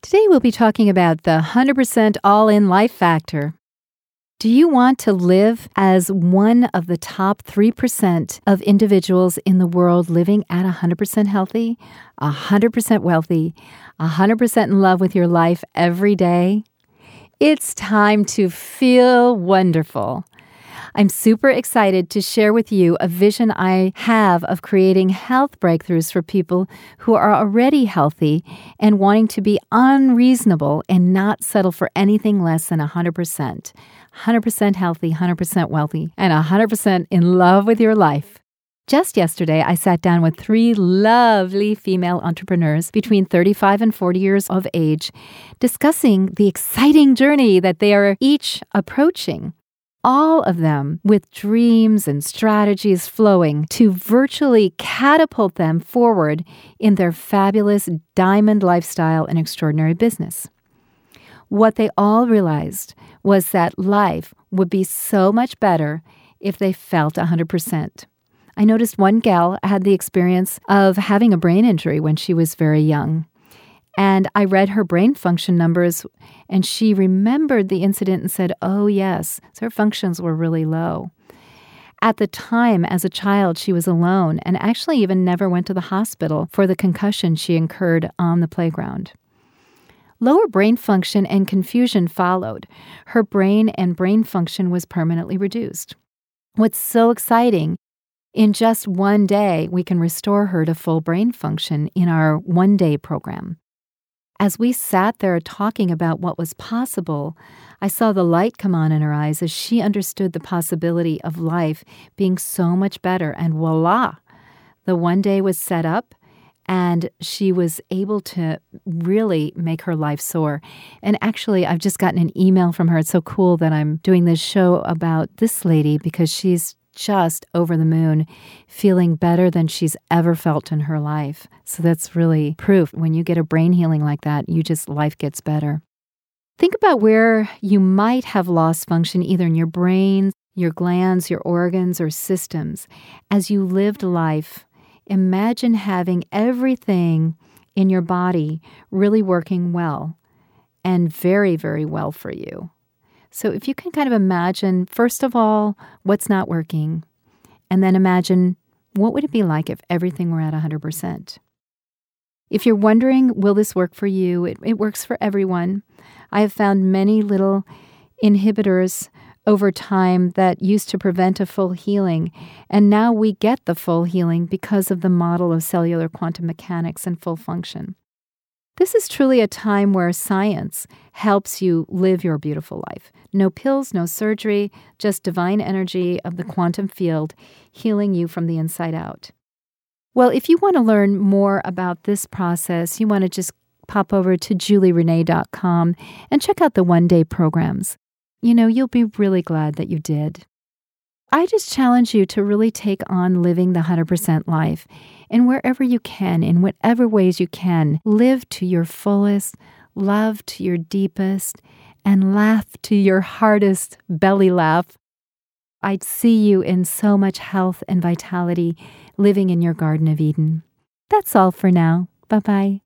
Today we'll be talking about the 100% all-in life factor. Do you want to live as one of the top 3% of individuals in the world living at 100% healthy, 100% wealthy, 100% in love with your life every day? It's time to feel wonderful. I'm super excited to share with you a vision I have of creating health breakthroughs for people who are already healthy and wanting to be unreasonable and not settle for anything less than 100%. 100% healthy, 100% wealthy, and 100% in love with your life. Just yesterday, I sat down with 3 lovely female entrepreneurs between 35 and 40 years of age, discussing the exciting journey that they are each approaching. All of them with dreams and strategies flowing to virtually catapult them forward in their fabulous diamond lifestyle and extraordinary business. What they all realized was that life would be so much better if they felt 100%. I noticed one gal had the experience of having a brain injury when she was very young. And I read her brain function numbers, and she remembered the incident and said, oh, yes, so her functions were really low. At the time, as a child, she was alone and actually even never went to the hospital for the concussion she incurred on the playground. Lower brain function and confusion followed. Her brain and brain function was permanently reduced. What's so exciting, in just one day, we can restore her to full brain function in our one-day program. As we sat there talking about what was possible, I saw the light come on in her eyes as she understood the possibility of life being so much better. And voila, the one day was set up and she was able to really make her life soar. And actually, I've just gotten an email from her. It's so cool that I'm doing this show about this lady because she's just over the moon, feeling better than she's ever felt in her life. So that's really proof. When you get a brain healing like that, life gets better. Think about where you might have lost function either in your brain, your glands, your organs, or systems. As you lived life, imagine having everything in your body really working well and very, very well for you. So if you can kind of imagine, first of all, what's not working, and then imagine what would it be like if everything were at 100%. If you're wondering, will this work for you? It works for everyone. I have found many little inhibitors over time that used to prevent a full healing, and now we get the full healing because of the model of cellular quantum mechanics and full function. This is truly a time where science helps you live your beautiful life. No pills, no surgery, just divine energy of the quantum field healing you from the inside out. Well, if you want to learn more about this process, you want to just pop over to julierenee.com and check out the one-day programs. You'll be really glad that you did. I just challenge you to really take on living the 100% life. And wherever you can, in whatever ways you can, live to your fullest, love to your deepest, and laugh to your hardest belly laugh. I'd see you in so much health and vitality living in your Garden of Eden. That's all for now. Bye-bye.